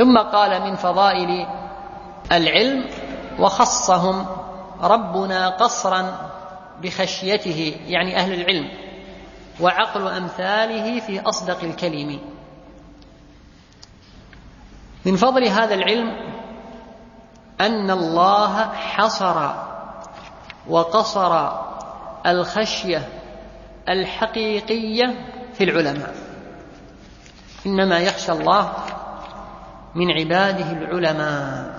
ثم قال من فضائل العلم: وخصهم ربنا قصرا بخشيته، يعني أهل العلم، وعقل أمثاله في أصدق الكلم. من فضل هذا العلم أن الله حصر وقصر الخشية الحقيقية في العلماء. إنما يخشى الله من عباده العلماء،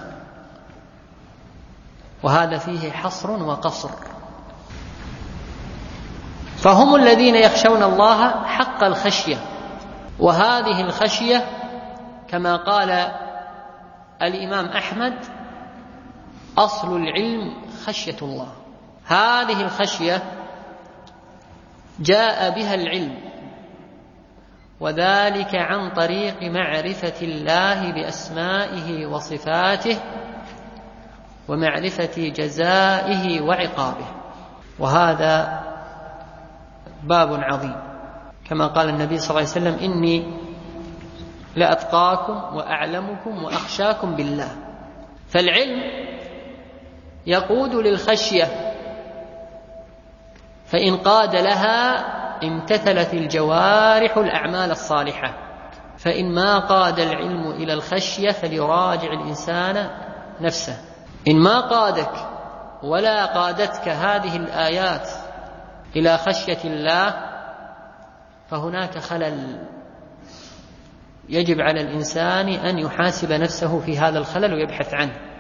وهذا فيه حصر وقصر. فهم الذين يخشون الله حق الخشية، وهذه الخشية كما قال الإمام أحمد: أصل العلم خشية الله. هذه الخشية جاء بها العلم، وذلك عن طريق معرفة الله بأسمائه وصفاته ومعرفة جزائه وعقابه، وهذا باب عظيم. كما قال النبي صلى الله عليه وسلم: إني لأتقاكم وأعلمكم وأخشاكم بالله. فالعلم يقود للخشية، فإن قاد لها امتثلت الجوارح الأعمال الصالحة، فإن ما قاد العلم إلى الخشية فليراجع الإنسان نفسه. إن ما قادك ولا قادتك هذه الآيات إلى خشية الله فهناك خلل، يجب على الإنسان أن يحاسب نفسه في هذا الخلل ويبحث عنه.